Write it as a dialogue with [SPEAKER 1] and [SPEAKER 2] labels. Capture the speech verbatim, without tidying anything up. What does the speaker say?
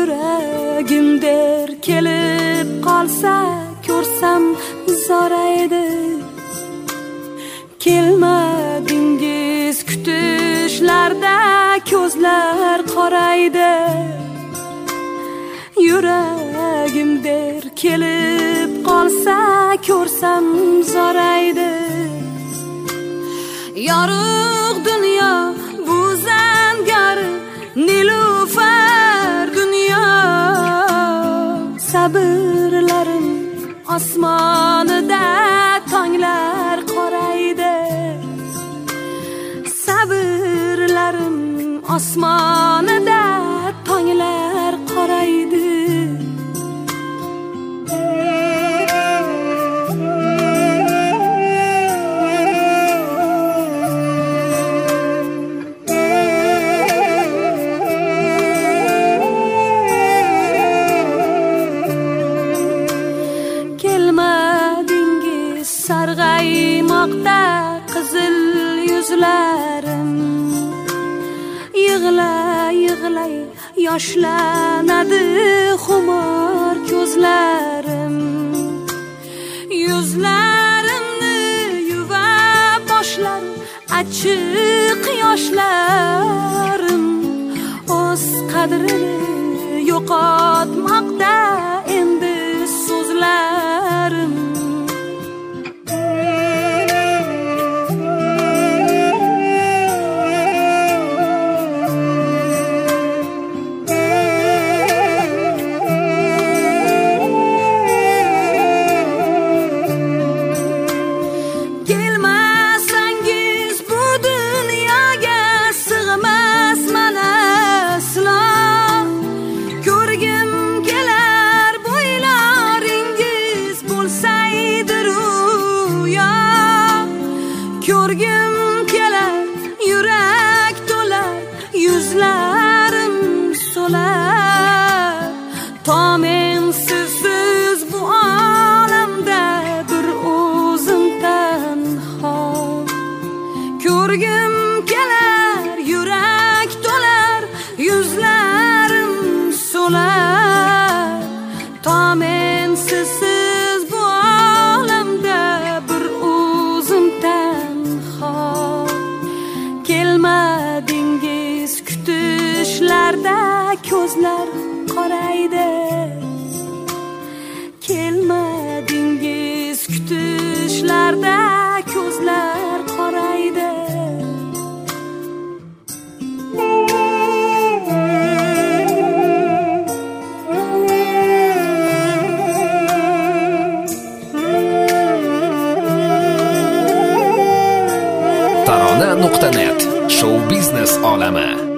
[SPEAKER 1] Yuragim der kelib qolsa ko'rsam zoraydi. Kelmadingiz kutishlarda ko'zlar qoraydi. Yuragim der kelib qolsa ko'rsam zoraydi. Yorug' dunyo bu zangori nilufar dunyo. Sabrlarim osmonida tonglar qoraydi. Sabrlarim osmonida tonglar qoraydi. Sarg'aymoqda qizil yuzlarim. Yig'lay yig'lay yoshlanadi xumor ko'zlarim. Yuzlarimni yuvib boshlar achchiq yoshlarim. O'z qadrini yo'qotmoqda endi so'zlarim. Ko'rgim kelar, yurak to'lar, yuzlarim so'lar. Tomen sizsiz bu olamda bir o'zim tanho. Ko'rgim kelar, yurak to'lar, yuzlarim so'lar. Tomen sizsiz bu olamda bir o'zim tanho. Kelmadingiz kutishlarda ko'zlar qoraydi. Kelmadingiz kutishlarda ko'zlar qoraydi.
[SPEAKER 2] tarona nuqta net Show biznes olami.